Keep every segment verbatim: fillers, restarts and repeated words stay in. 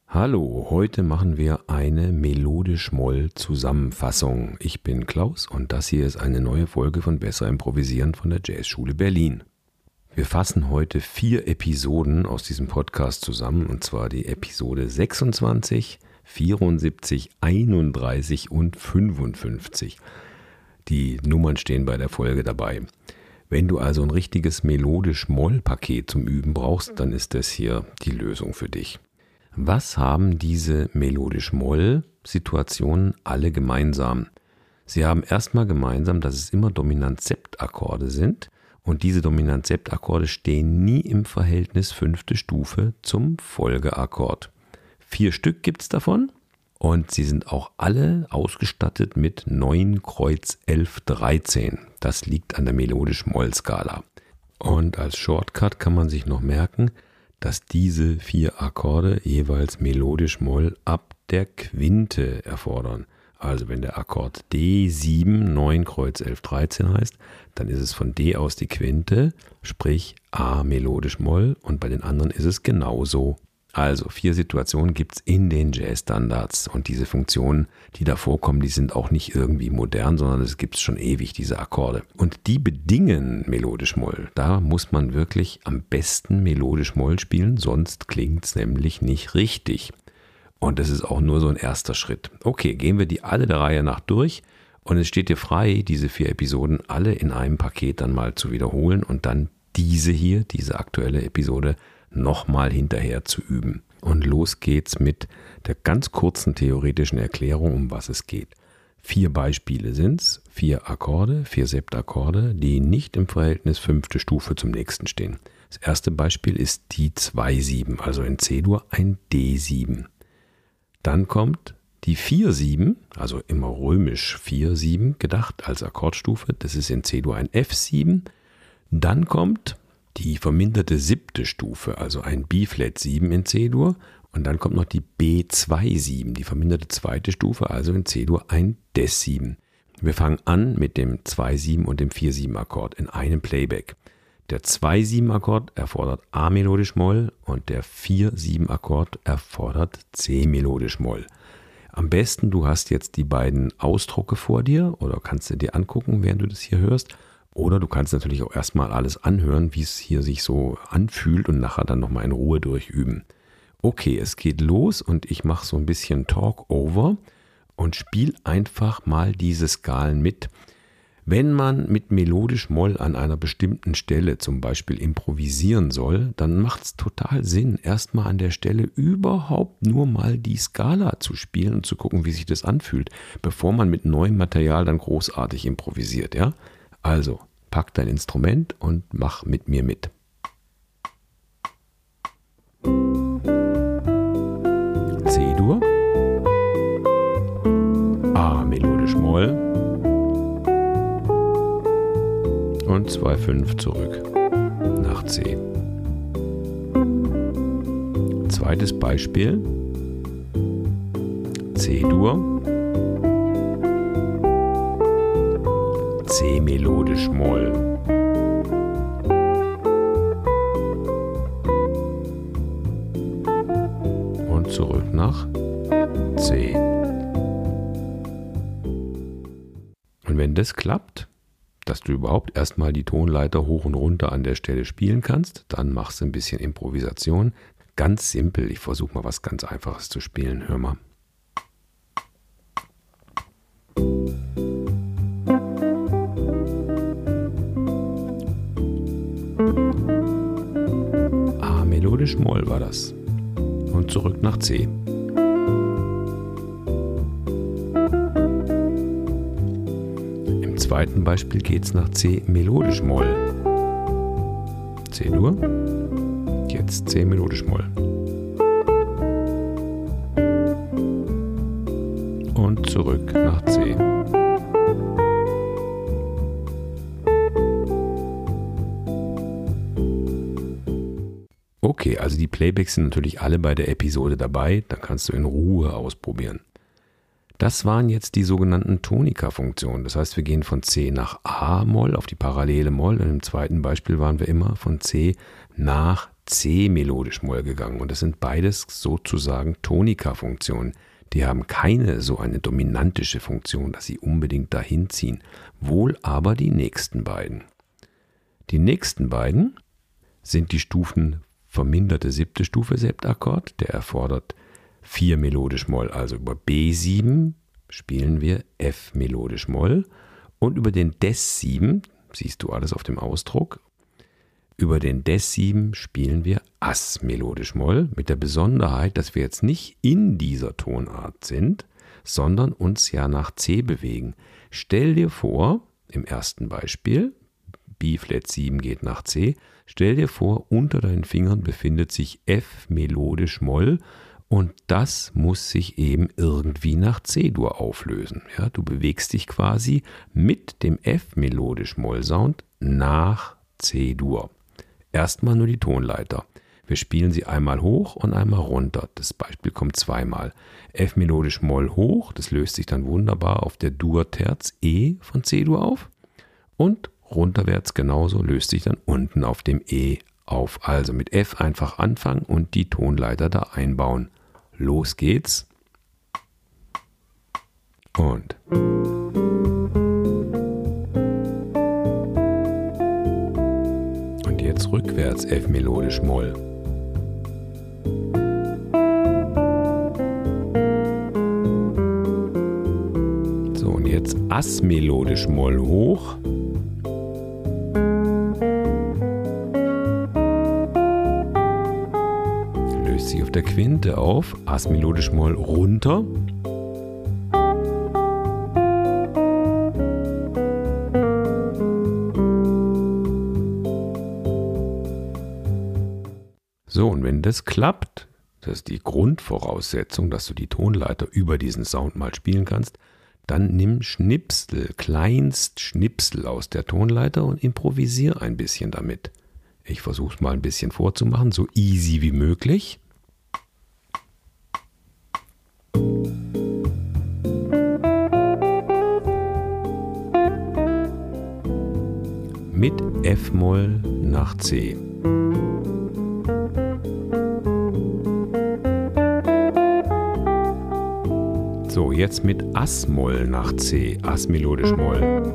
Hallo, heute machen wir eine Melodisch-Moll-Zusammenfassung. Ich bin Klaus und das hier ist eine neue Folge von Besser Improvisieren von der Jazzschule Berlin. Wir fassen heute vier Episoden aus diesem Podcast zusammen, und zwar die Episode sechsundzwanzig, vierundsiebzig, einunddreißig und fünfundfünfzig. Die Nummern stehen bei der Folge dabei. Wenn du also ein richtiges Melodisch-Moll-Paket zum Üben brauchst, dann ist das hier die Lösung für dich. Was haben diese Melodisch-Moll-Situationen alle gemeinsam? Sie haben erstmal gemeinsam, dass es immer Dominant-Sept-Akkorde sind und diese Dominant-Sept-Akkorde stehen nie im Verhältnis fünfte Stufe zum Folgeakkord. Vier Stück gibt es davon und sie sind auch alle ausgestattet mit neun Kreuz elf dreizehn. Das liegt an der Melodisch-Moll-Skala. Und als Shortcut kann man sich noch merken, dass diese vier Akkorde jeweils Melodisch-Moll ab der Quinte erfordern. Also wenn der Akkord D sieben neun Kreuz elf dreizehn heißt, dann ist es von D aus die Quinte, sprich A Melodisch-Moll, und bei den anderen ist es genauso. Also vier Situationen gibt es in den Jazz-Standards und diese Funktionen, die da vorkommen, die sind auch nicht irgendwie modern, sondern es gibt es schon ewig, diese Akkorde. Und die bedingen Melodisch-Moll. Da muss man wirklich am besten Melodisch-Moll spielen, sonst klingt es nämlich nicht richtig. Und das ist auch nur so ein erster Schritt. Okay, gehen wir die alle der Reihe nach durch und es steht dir frei, diese vier Episoden alle in einem Paket dann mal zu wiederholen und dann diese hier, diese aktuelle Episode, nochmal hinterher zu üben. Und los geht's mit der ganz kurzen theoretischen Erklärung, um was es geht. Vier Beispiele sind's, vier Akkorde, vier Septakkorde, die nicht im Verhältnis fünfte Stufe zum nächsten stehen. Das erste Beispiel ist die zwei sieben, also in C-Dur ein D sieben. Dann kommt die vier sieben, also immer römisch vier sieben gedacht als Akkordstufe, das ist in C-Dur ein F sieben. Dann kommt die verminderte siebte Stufe, also ein B-Flat sieben in C-Dur, und dann kommt noch die B zwei sieben, die verminderte zweite Stufe, also in C-Dur ein Des sieben. Wir fangen an mit dem zwei sieben und dem vier sieben Akkord in einem Playback. Der zwei sieben Akkord erfordert A Melodisch-Moll und der vier sieben Akkord erfordert C Melodisch-Moll. Am besten, du hast jetzt die beiden Ausdrucke vor dir oder kannst du dir angucken, während du das hier hörst. Oder du kannst natürlich auch erstmal alles anhören, wie es hier sich so anfühlt und nachher dann nochmal in Ruhe durchüben. Okay, es geht los und ich mache so ein bisschen Talk-Over und spiele einfach mal diese Skalen mit. Wenn man mit Melodisch-Moll an einer bestimmten Stelle zum Beispiel improvisieren soll, dann macht es total Sinn, erstmal an der Stelle überhaupt nur mal die Skala zu spielen und zu gucken, wie sich das anfühlt, bevor man mit neuem Material dann großartig improvisiert, ja? Also, pack dein Instrument und mach mit mir mit. C-Dur, A Melodisch-Moll und zwei fünf zurück nach C. Zweites Beispiel, C-Dur, C Melodisch-Moll und zurück nach C. Und wenn das klappt, dass du überhaupt erstmal die Tonleiter hoch und runter an der Stelle spielen kannst, dann machst du ein bisschen Improvisation. Ganz simpel, ich versuche mal was ganz Einfaches zu spielen, hör mal. A Melodisch-Moll war das. Und zurück nach C. Im zweiten Beispiel geht es nach C Melodisch-Moll. C-Dur, jetzt C Melodisch-Moll. Und zurück nach C. Okay, also die Playbacks sind natürlich alle bei der Episode dabei, dann kannst du in Ruhe ausprobieren. Das waren jetzt die sogenannten Tonika-Funktionen. Das heißt, wir gehen von C nach A-Moll auf die parallele Moll und im zweiten Beispiel waren wir immer von C nach C melodisch Moll gegangen. Und das sind beides sozusagen Tonika-Funktionen. Die haben keine so eine dominantische Funktion, dass sie unbedingt dahin ziehen. Wohl aber die nächsten beiden. Die nächsten beiden sind die Stufen verminderte siebte Stufe Septakkord. Der erfordert vier melodisch Moll. Also über B sieben spielen wir F melodisch Moll. Und über den Des sieben, siehst du alles auf dem Ausdruck, über den Des sieben spielen wir Ass melodisch Moll, mit der Besonderheit, dass wir jetzt nicht in dieser Tonart sind, sondern uns ja nach C bewegen. Stell dir vor, im ersten Beispiel, B-Flat sieben geht nach C, stell dir vor, unter deinen Fingern befindet sich F melodisch Moll und das muss sich eben irgendwie nach C-Dur auflösen. Ja, du bewegst dich quasi mit dem F melodisch Moll Sound nach C-Dur. Erstmal nur die Tonleiter. Wir spielen sie einmal hoch und einmal runter. Das Beispiel kommt zweimal. F melodisch Moll hoch, das löst sich dann wunderbar auf der Dur-Terz E von C-Dur auf. Und runterwärts genauso löst sich dann unten auf dem E auf. Also mit F einfach anfangen und die Tonleiter da einbauen. Los geht's. Und. Und jetzt rückwärts F melodisch Moll. So, und jetzt Ass melodisch Moll hoch. Löst sich auf der Quinte auf, Ass melodisch Moll runter. So, und wenn das klappt, das ist die Grundvoraussetzung, dass du die Tonleiter über diesen Sound mal spielen kannst, dann nimm Schnipsel, kleinst Schnipsel aus der Tonleiter und improvisier ein bisschen damit. Ich versuche es mal ein bisschen vorzumachen, so easy wie möglich. Mit F-Moll nach C. So, jetzt mit Ass-Moll nach C, Ass melodisch Moll.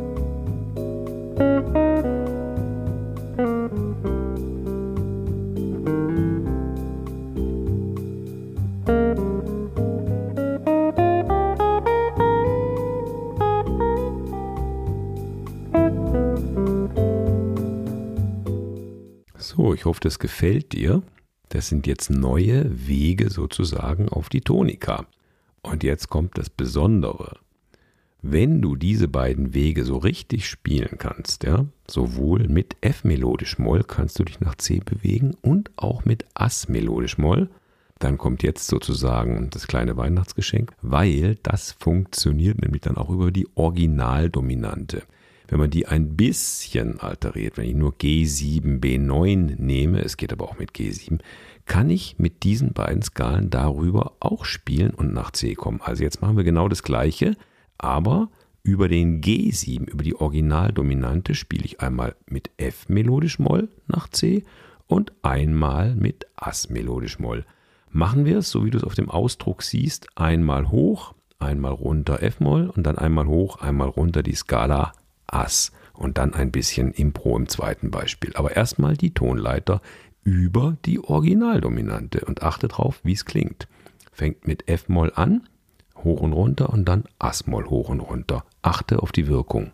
So, ich hoffe, das gefällt dir. Das sind jetzt neue Wege sozusagen auf die Tonika. Und jetzt kommt das Besondere. Wenn du diese beiden Wege so richtig spielen kannst, ja, sowohl mit F melodisch Moll kannst du dich nach C bewegen und auch mit Ass melodisch Moll, dann kommt jetzt sozusagen das kleine Weihnachtsgeschenk, weil das funktioniert nämlich dann auch über die Originaldominante. Wenn man die ein bisschen alteriert, wenn ich nur G sieben, B neun nehme, es geht aber auch mit G sieben, kann ich mit diesen beiden Skalen darüber auch spielen und nach C kommen. Also jetzt machen wir genau das Gleiche, aber über den G sieben, über die Originaldominante, spiele ich einmal mit F melodisch Moll nach C und einmal mit Ass melodisch Moll. Machen wir es, so wie du es auf dem Ausdruck siehst, einmal hoch, einmal runter F-Moll und dann einmal hoch, einmal runter die Skala Ass und dann ein bisschen Impro im zweiten Beispiel. Aber erstmal die Tonleiter über die Originaldominante und achte drauf, wie es klingt. Fängt mit F-Moll an, hoch und runter und dann Ass-Moll hoch und runter. Achte auf die Wirkung.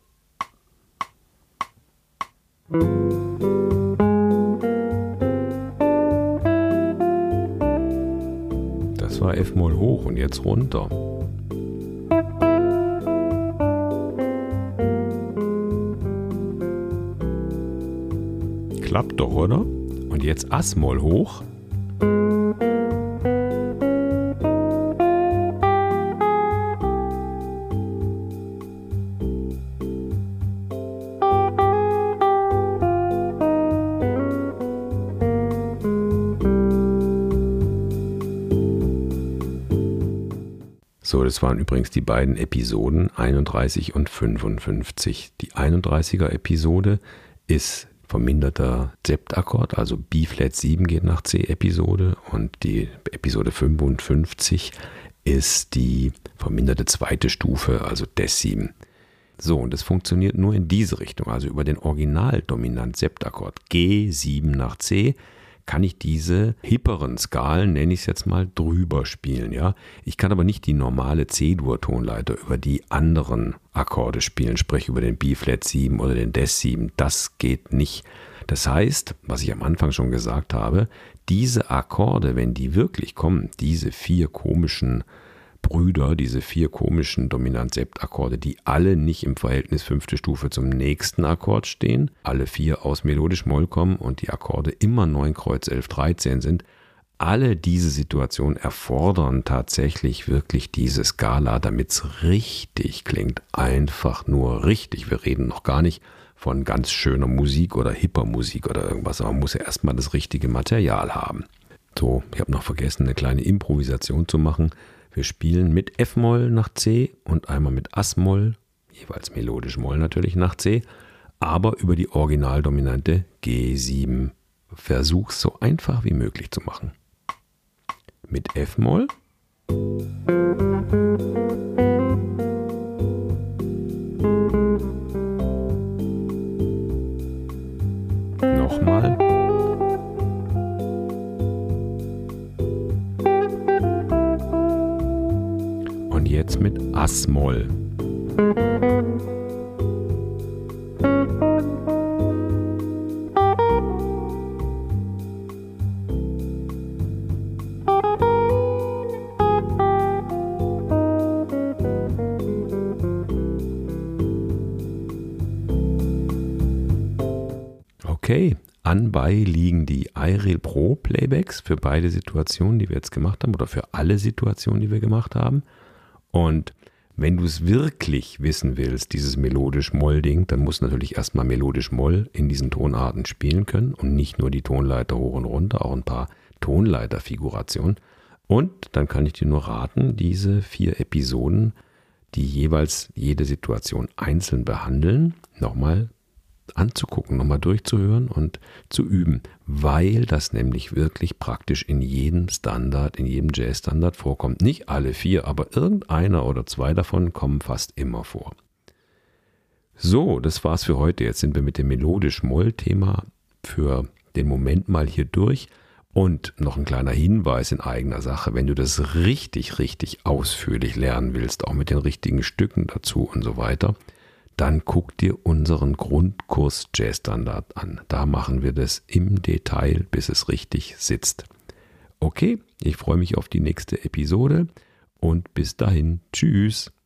Das war F-Moll hoch und jetzt runter. Klappt doch, oder? Und jetzt Ass-Moll hoch. So, das waren übrigens die beiden Episoden einunddreißig und fünfundfünfzig. Die einunddreißiger Episode ist verminderter Septakkord, also B-Flat sieben geht nach C-Episode und die Episode fünfundfünfzig ist die verminderte zweite Stufe, also Des sieben. So, und das funktioniert nur in diese Richtung, also über den Original-Dominant-Septakkord G sieben nach C kann ich diese hipperen Skalen, nenne ich es jetzt mal, drüber spielen. Ja? Ich kann aber nicht die normale C-Dur-Tonleiter über die anderen Akkorde spielen, sprich über den B-Flat sieben oder den Des sieben. Das geht nicht. Das heißt, was ich am Anfang schon gesagt habe, diese Akkorde, wenn die wirklich kommen, diese vier komischen Brüder, diese vier komischen Dominant-Sept-Akkorde, die alle nicht im Verhältnis fünfte Stufe zum nächsten Akkord stehen, alle vier aus melodisch Moll kommen und die Akkorde immer neun Kreuz elf dreizehn sind, alle diese Situationen erfordern tatsächlich wirklich diese Skala, damit es richtig klingt. Einfach nur richtig. Wir reden noch gar nicht von ganz schöner Musik oder hipper Musik oder irgendwas, aber man muss ja erstmal das richtige Material haben. So, ich habe noch vergessen, eine kleine Improvisation zu machen. Wir spielen mit F-Moll nach C und einmal mit As-Moll, jeweils melodisch Moll natürlich nach C, aber über die originaldominante G sieben. Versuch's so einfach wie möglich zu machen. Mit F-Moll. Nochmal. Und jetzt mit As-Moll. Okay, anbei liegen die iReal Pro Playbacks für beide Situationen, die wir jetzt gemacht haben, oder für alle Situationen, die wir gemacht haben. Und wenn du es wirklich wissen willst, dieses melodisch-Moll-Ding, dann musst du natürlich erstmal melodisch-Moll in diesen Tonarten spielen können und nicht nur die Tonleiter hoch und runter, auch ein paar Tonleiterfigurationen. Und dann kann ich dir nur raten, diese vier Episoden, die jeweils jede Situation einzeln behandeln, nochmal anzugucken, nochmal durchzuhören und zu üben, weil das nämlich wirklich praktisch in jedem Standard, in jedem Jazz-Standard vorkommt. Nicht alle vier, aber irgendeiner oder zwei davon kommen fast immer vor. So, das war's für heute. Jetzt sind wir mit dem melodisch-Moll-Thema für den Moment mal hier durch. Und noch ein kleiner Hinweis in eigener Sache, wenn du das richtig, richtig ausführlich lernen willst, auch mit den richtigen Stücken dazu und so weiter, dann guck dir unseren Grundkurs Jazz-Standard an. Da machen wir das im Detail, bis es richtig sitzt. Okay, ich freue mich auf die nächste Episode und bis dahin, tschüss.